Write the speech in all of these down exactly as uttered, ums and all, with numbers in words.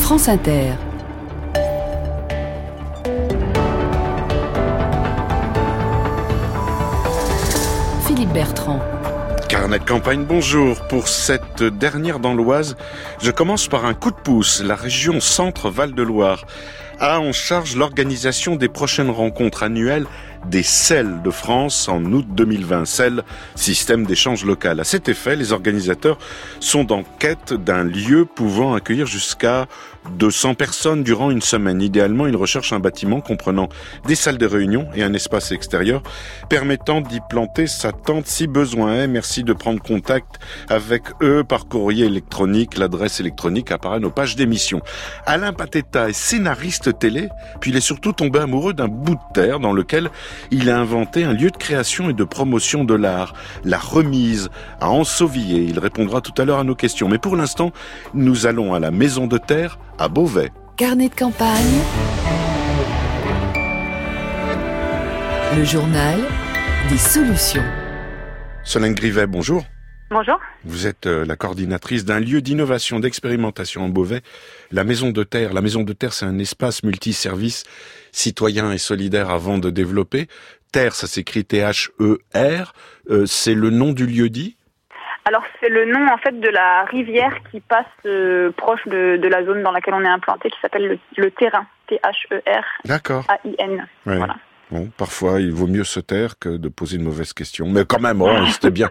France Inter. Philippe Bertrand. Carnet de campagne, bonjour. Pour cette dernière dans l'Oise, je commence par un coup de pouce. La région Centre-Val de Loire a en charge l'organisation des prochaines rencontres annuelles des C E L de France en août deux mille vingt. C E L, système d'échange local. À cet effet, les organisateurs sont en quête d'un lieu pouvant accueillir jusqu'à deux cents personnes durant une semaine. Idéalement, ils recherchent un bâtiment comprenant des salles de réunion et un espace extérieur permettant d'y planter sa tente si besoin est. Merci de prendre contact avec eux par courrier électronique. L'adresse électronique apparaît à nos pages d'émission. Alain Pateta est scénariste télé, puis il est surtout tombé amoureux d'un bout de terre dans lequel il a inventé un lieu de création et de promotion de l'art, la Remise, à Ansovillé. Il répondra tout à l'heure à nos questions. Mais pour l'instant, nous allons à la Maison de Terre, à Beauvais. Carnet de campagne. Le journal des solutions. Solène Grivet, bonjour. Bonjour. Vous êtes la coordinatrice d'un lieu d'innovation, d'expérimentation en Beauvais, la Maison de Terre. La Maison de Terre, c'est un espace multiservice citoyen et solidaire avant de développer. Terre, ça s'écrit T H E R. Euh, c'est le nom du lieu-dit ? Alors c'est le nom en fait de la rivière qui passe euh, proche de, de la zone dans laquelle on est implanté, qui s'appelle le, le Terrain, T H E R A I N. Ouais. Voilà. Bon, parfois, il vaut mieux se taire que de poser une mauvaise question. Mais quand même, oh, c'était bien.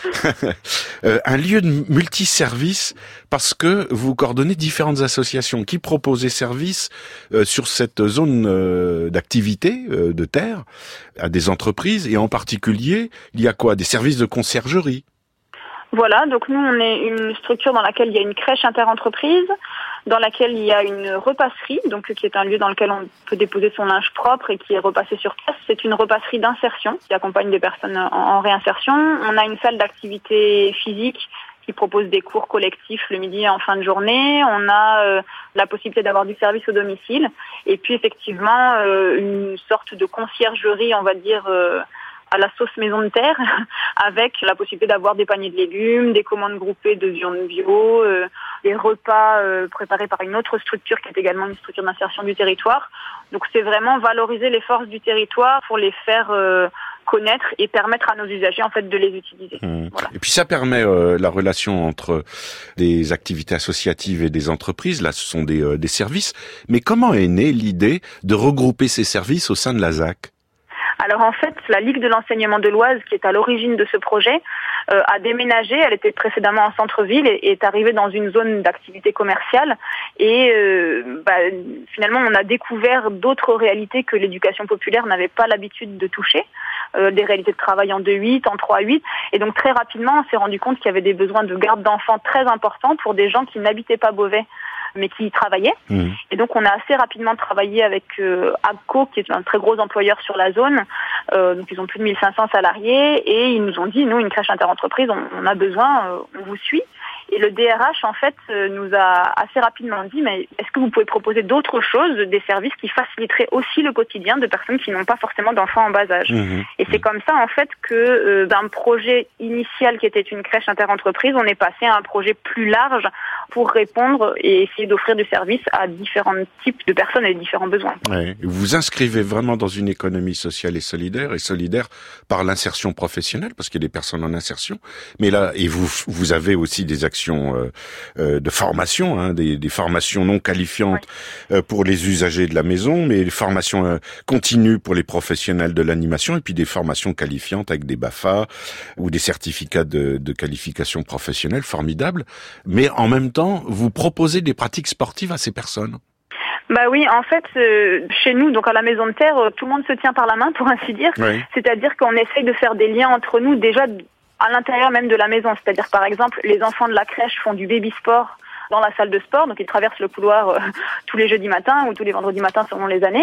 euh, un lieu de multiservice parce que vous coordonnez différentes associations qui proposent des services euh, sur cette zone euh, d'activité euh, de terre à des entreprises. Et en particulier, il y a quoi ? Des services de conciergerie. Voilà, donc nous, on est une structure dans laquelle il y a une crèche interentreprise, dans laquelle il y a une repasserie, donc qui est un lieu dans lequel on peut déposer son linge propre et qui est repassé sur place. C'est une repasserie d'insertion qui accompagne des personnes en, en réinsertion. On a une salle d'activité physique qui propose des cours collectifs le midi et en fin de journée. On a euh, la possibilité d'avoir du service au domicile. Et puis effectivement, euh, une sorte de conciergerie, on va dire, euh, à la sauce Maison de Terre, avec la possibilité d'avoir des paniers de légumes, des commandes groupées de viande bio, euh, des repas euh, préparés par une autre structure qui est également une structure d'insertion du territoire. Donc c'est vraiment valoriser les forces du territoire pour les faire euh, connaître et permettre à nos usagers en fait de les utiliser. Mmh. Voilà. Et puis ça permet euh, la relation entre des activités associatives et des entreprises. Là, ce sont des, euh, des services. Mais comment est née l'idée de regrouper ces services au sein de la Z A C ? Alors en fait, la Ligue de l'enseignement de l'Oise, qui est à l'origine de ce projet, euh, a déménagé. Elle était précédemment en centre-ville et est arrivée dans une zone d'activité commerciale. Et euh, bah, finalement, on a découvert d'autres réalités que l'éducation populaire n'avait pas l'habitude de toucher. Euh, des réalités de travail en deux huit, en trois huit. Et donc très rapidement, on s'est rendu compte qu'il y avait des besoins de garde d'enfants très importants pour des gens qui n'habitaient pas Beauvais, mais qui y travaillaient. Mmh. Et donc, on a assez rapidement travaillé avec euh, AGCO, qui est un très gros employeur sur la zone. Euh, donc, ils ont plus de mille cinq cents salariés et ils nous ont dit, nous, une crèche interentreprise, on, on a besoin, euh, on vous suit. Et le D R H, en fait, euh, nous a assez rapidement dit, mais est-ce que vous pouvez proposer d'autres choses, des services qui faciliteraient aussi le quotidien de personnes qui n'ont pas forcément d'enfants en bas âge. Mmh. Et c'est comme ça, en fait, que euh, d'un projet initial qui était une crèche interentreprise, on est passé à un projet plus large pour répondre et essayer d'offrir du service à différents types de personnes et différents besoins. Ouais. Vous vous inscrivez vraiment dans une économie sociale et solidaire, et solidaire par l'insertion professionnelle, parce qu'il y a des personnes en insertion. Mais là, et vous, vous avez aussi des actions Euh, euh, de formation, hein, des, des formations non qualifiantes ouais. euh, pour les usagers de la maison, mais des formations euh, continues pour les professionnels de l'animation, et puis des formations qualifiantes avec des B A F A ou des certificats de, de qualification professionnelle formidables. Mais en même temps, vous proposez des pratiques sportives à ces personnes. Bah oui, en fait, euh, chez nous, donc à la Maison de Terre, euh, tout le monde se tient par la main, pour ainsi dire. Oui. C'est-à-dire qu'on essaye de faire des liens entre nous, déjà à l'intérieur même de la maison. C'est-à-dire, par exemple, les enfants de la crèche font du baby-sport dans la salle de sport, donc ils traversent le couloir euh, tous les jeudis matins ou tous les vendredis matins selon les années.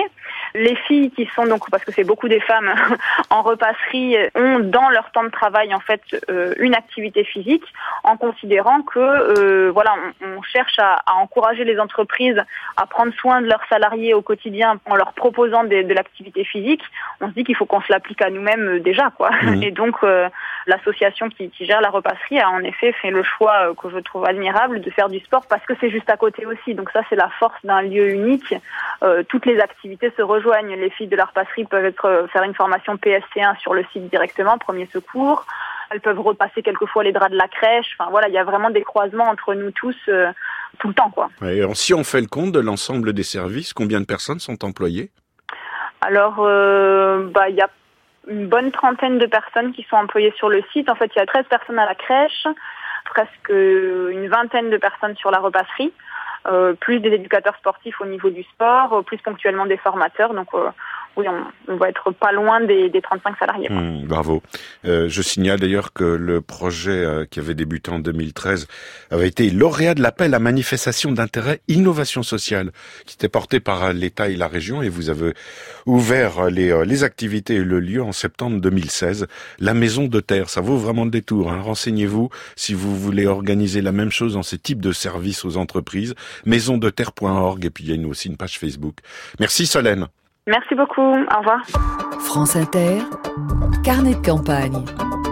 Les filles qui sont donc, parce que c'est beaucoup des femmes en repasserie, ont dans leur temps de travail en fait euh, une activité physique, en considérant que euh, voilà, on, on cherche à, à encourager les entreprises à prendre soin de leurs salariés au quotidien en leur proposant de, de l'activité physique. On se dit qu'il faut qu'on se l'applique à nous-mêmes déjà, quoi. Mmh. Et donc euh, l'association qui, qui gère la repasserie a en effet fait le choix euh, que je trouve admirable de faire du sport parce que c'est juste à côté aussi. Donc ça, c'est la force d'un lieu unique. Euh, toutes les activités se rejoignent. Les filles de la repasserie peuvent être, euh, faire une formation P S C un sur le site directement, premier secours. Elles peuvent repasser quelquefois les draps de la crèche. Enfin voilà, il y a vraiment des croisements entre nous tous euh, tout le temps, quoi. Et alors, si on fait le compte de l'ensemble des services, combien de personnes sont employées ? Alors, euh, bah il y a une bonne trentaine de personnes qui sont employées sur le site. En fait, il y a treize personnes à la crèche, presque une vingtaine de personnes sur la repasserie. Euh, plus des éducateurs sportifs au niveau du sport, euh, plus ponctuellement des formateurs. Donc euh, oui, on, on va être pas loin des, des trente-cinq salariés. Mmh, bravo. Euh, je signale d'ailleurs que le projet euh, qui avait débuté en deux mille treize avait été lauréat de l'appel à manifestation d'intérêt innovation sociale qui était porté par l'État et la région, et vous avez ouvert les, euh, les activités et le lieu en septembre deux mille seize. La Maison de Terre, ça vaut vraiment le détour, hein. Renseignez-vous si vous voulez organiser la même chose dans ces types de services aux entreprises. maison de terre point org, et puis il y a une, aussi une page Facebook. Merci Solène. Merci beaucoup, au revoir. France Inter, carnet de campagne.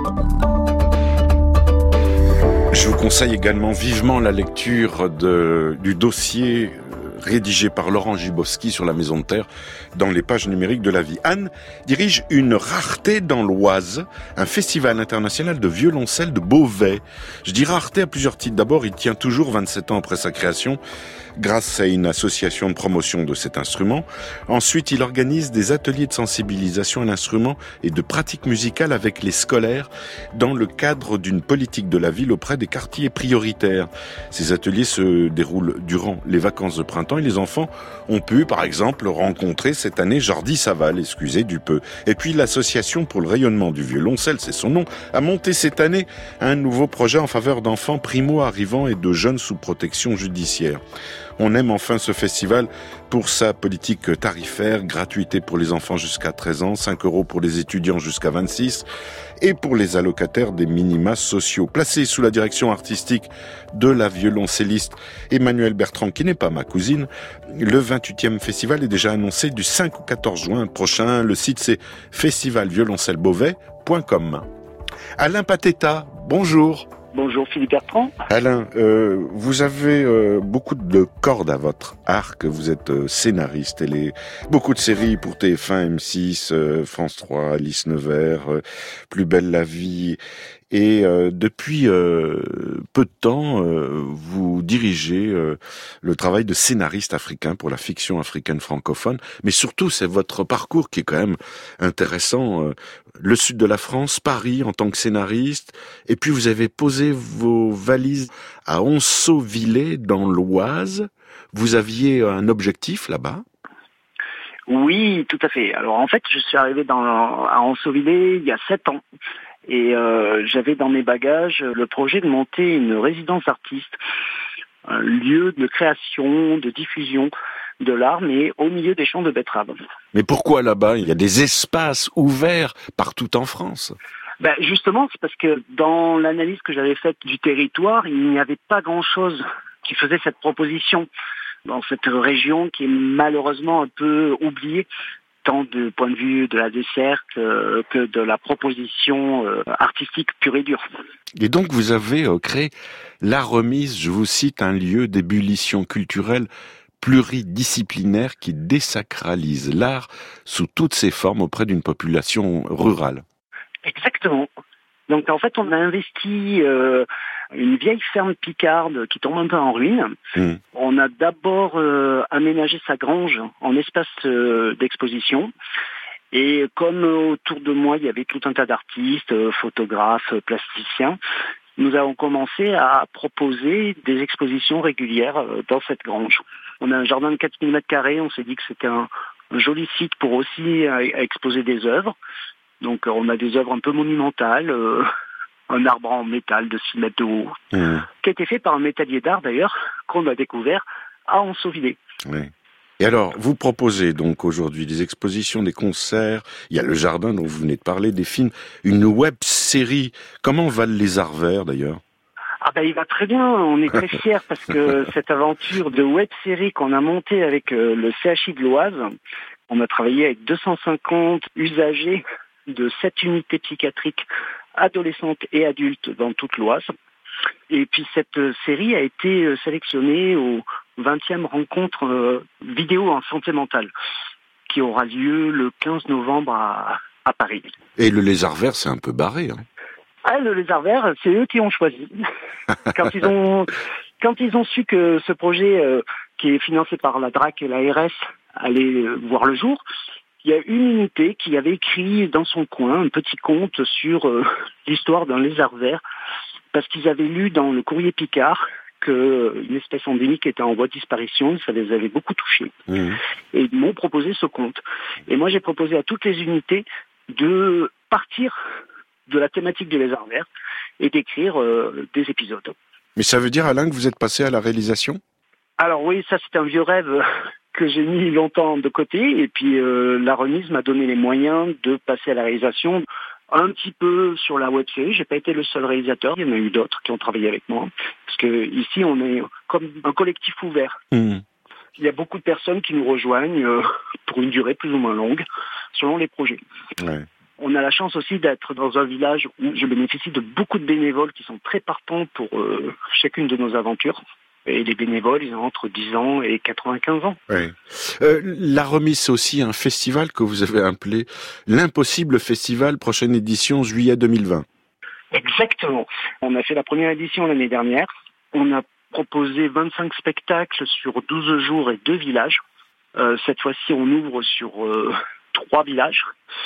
Je vous conseille également vivement la lecture de, du dossier rédigé par Laurent Gibowski sur la Maison de Terre dans les pages numériques de La Vie. Anne dirige une rareté dans l'Oise, un festival international de violoncelle de Beauvais. Je dis rareté à plusieurs titres. D'abord, il tient toujours vingt-sept ans après sa création, grâce à une association de promotion de cet instrument. Ensuite, il organise des ateliers de sensibilisation à l'instrument et de pratique musicale avec les scolaires dans le cadre d'une politique de la ville auprès des quartiers prioritaires. Ces ateliers se déroulent durant les vacances de printemps et les enfants ont pu, par exemple, rencontrer cette année Jordi Saval, excusez du peu. Et puis l'association pour le rayonnement du violoncelle, c'est son nom, a monté cette année un nouveau projet en faveur d'enfants primo-arrivants et de jeunes sous protection judiciaire. On aime enfin ce festival pour sa politique tarifaire, gratuité pour les enfants jusqu'à treize ans, cinq euros pour les étudiants jusqu'à vingt-six, et pour les allocataires des minima sociaux. Placé sous la direction artistique de la violoncelliste Emmanuelle Bertrand, qui n'est pas ma cousine, le vingt-huitième festival est déjà annoncé du cinq au quatorze juin prochain. Le site c'est festival violoncelle beauvais point com. Alain Pateta, bonjour. Bonjour Philippe Bertrand. Alain, euh, vous avez euh, beaucoup de cordes à votre arc, vous êtes euh, scénariste, et les, beaucoup de séries pour T F un, M six, euh, France trois, Alice Nevers, euh, Plus belle la vie, et euh, depuis euh, peu de temps, euh, vous dirigez euh, le travail de scénariste africain pour la fiction africaine francophone, mais surtout c'est votre parcours qui est quand même intéressant, euh, le sud de la France, Paris en tant que scénariste, et puis vous avez posé vos valises à Onceau-Villers dans l'Oise. Vous aviez un objectif là-bas ? Oui, tout à fait. Alors en fait, je suis arrivé dans, à Onceau-Villers il y a sept ans. Et euh, j'avais dans mes bagages le projet de monter une résidence artiste, un lieu de création, de diffusion de l'art, mais au milieu des champs de betteraves. Mais pourquoi là-bas ? Il y a des espaces ouverts partout en France. Ben justement, c'est parce que dans l'analyse que j'avais faite du territoire, il n'y avait pas grand-chose qui faisait cette proposition dans cette région qui est malheureusement un peu oubliée, tant du point de vue de la desserte euh, que de la proposition euh, artistique pure et dure. Et donc vous avez euh, créé La Remise, je vous cite, un lieu d'ébullition culturelle pluridisciplinaire qui désacralise l'art sous toutes ses formes auprès d'une population rurale. Exactement. Donc en fait on a investi euh, une vieille ferme picarde qui tombe un peu en ruine. Mmh. On a d'abord euh, aménagé sa grange en espace euh, d'exposition. Et comme euh, autour de moi, il y avait tout un tas d'artistes, euh, photographes, euh, plasticiens, nous avons commencé à proposer des expositions régulières euh, dans cette grange. On a un jardin de quatre mille mètres carrés, on s'est dit que c'était un, un joli site pour aussi euh, exposer des œuvres. Donc euh, on a des œuvres un peu monumentales, euh, un arbre en métal de six mètres de haut, mmh. qui a été fait par un métallier d'art d'ailleurs, qu'on a découvert à Onceau-Villers. Oui. Et alors, vous proposez donc aujourd'hui des expositions, des concerts, il y a le jardin dont vous venez de parler, des films, une web-série. Comment va le Lézard Vert d'ailleurs ? Ah ben il va très bien, on est très fiers parce que cette aventure de web-série qu'on a montée avec euh, le C H I de l'Oise, on a travaillé avec deux cent cinquante usagers de sept unités psychiatriques adolescentes et adultes dans toute l'Oise. Et puis cette série a été sélectionnée aux vingtième rencontre euh, vidéo en santé mentale qui aura lieu le quinze novembre à, à Paris. Et le Lézard Vert, c'est un peu barré, hein ? Ah, le Lézard Vert, c'est eux qui ont choisi. quand ils ont quand ils ont su que ce projet euh, qui est financé par la D R A C et la R S allait euh, voir le jour, il y a une unité qui avait écrit dans son coin un petit conte sur euh, l'histoire d'un lézard vert, parce qu'ils avaient lu dans le Courrier Picard qu'une espèce endémique était en voie de disparition, ça les avait beaucoup touchés. Mmh. Et ils m'ont proposé ce conte. Et moi, j'ai proposé à toutes les unités de partir de la thématique du lézard vert et d'écrire euh, des épisodes. Mais ça veut dire, Alain, que vous êtes passé à la réalisation ? Alors oui, ça c'est un vieux rêve que j'ai mis longtemps de côté, et puis euh, la remise m'a donné les moyens de passer à la réalisation un petit peu sur la web-série. J'ai pas été le seul réalisateur, il y en a eu d'autres qui ont travaillé avec moi, parce que ici on est comme un collectif ouvert. Mmh. Il y a beaucoup de personnes qui nous rejoignent euh, pour une durée plus ou moins longue, selon les projets. Ouais. On a la chance aussi d'être dans un village où je bénéficie de beaucoup de bénévoles qui sont très partants pour euh, chacune de nos aventures. Et les bénévoles, ils ont entre dix ans et quatre-vingt-quinze ans. Oui. Euh, la remise, c'est aussi un festival que vous avez appelé l'Impossible Festival, prochaine édition, juillet deux mille vingt. Exactement. On a fait la première édition l'année dernière. On a proposé vingt-cinq spectacles sur douze jours et deux villages. Euh, cette fois-ci, on ouvre sur euh, trois villages.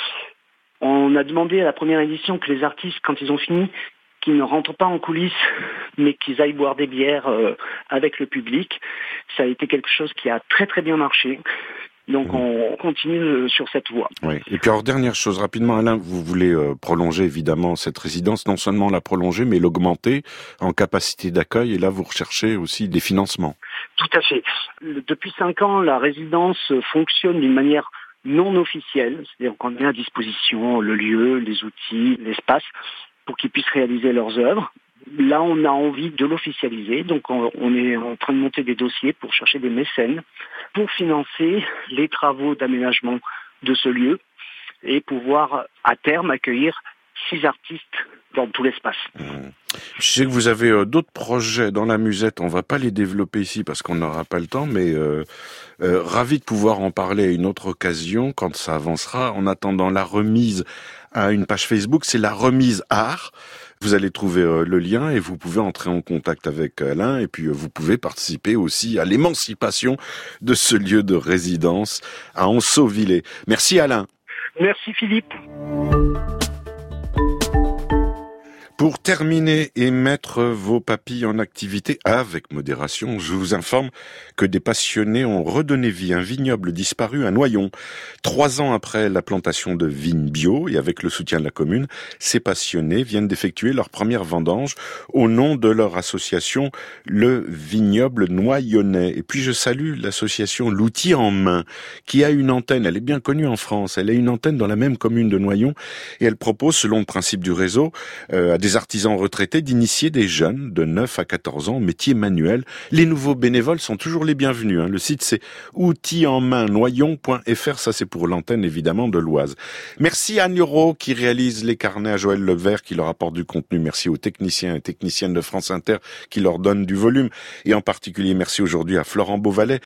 On a demandé à la première édition que les artistes, quand ils ont fini, qu'ils ne rentrent pas en coulisses, mais qu'ils aillent boire des bières euh, avec le public. Ça a été quelque chose qui a très très bien marché. Donc mmh. on continue sur cette voie. Oui. Et puis alors, dernière chose, rapidement, Alain, vous voulez euh, prolonger évidemment cette résidence, non seulement la prolonger, mais l'augmenter en capacité d'accueil. Et là, vous recherchez aussi des financements. Tout à fait. Depuis cinq ans, la résidence fonctionne d'une manière non officielle, c'est-à-dire qu'on met à disposition le lieu, les outils, l'espace pour qu'ils puissent réaliser leurs œuvres. Là, on a envie de l'officialiser, donc on, on est en train de monter des dossiers pour chercher des mécènes pour financer les travaux d'aménagement de ce lieu et pouvoir à terme accueillir six artistes dans tout l'espace. Mmh. Je sais que vous avez euh, d'autres projets dans la musette, on va pas les développer ici parce qu'on n'aura pas le temps, mais euh, euh, ravi de pouvoir en parler à une autre occasion quand ça avancera. En attendant la remise à une page Facebook, c'est la remise art. Vous allez trouver euh, le lien et vous pouvez entrer en contact avec Alain et puis euh, vous pouvez participer aussi à l'émancipation de ce lieu de résidence à Anceau-Villers. Merci Alain. Merci Philippe. Pour terminer et mettre vos papilles en activité avec modération, je vous informe que des passionnés ont redonné vie à un vignoble disparu à Noyon. Trois ans après la plantation de vignes bio et avec le soutien de la commune, ces passionnés viennent d'effectuer leur première vendange au nom de leur association, le Vignoble Noyonnais. Et puis je salue l'association L'Outil en Main, qui a une antenne, elle est bien connue en France, elle a une antenne dans la même commune de Noyon et elle propose, selon le principe du réseau, euh, à des artisans retraités d'initier des jeunes de neuf à quatorze ans au métier manuel. Les nouveaux bénévoles sont toujours les bienvenus. Hein. Le site c'est outils en main noyon point f r, ça c'est pour l'antenne évidemment de l'Oise. Merci à Nuro qui réalise les carnets, à Joël Levert qui leur apporte du contenu. Merci aux techniciens et techniciennes de France Inter qui leur donnent du volume. Et en particulier merci aujourd'hui à Florent Beauvalet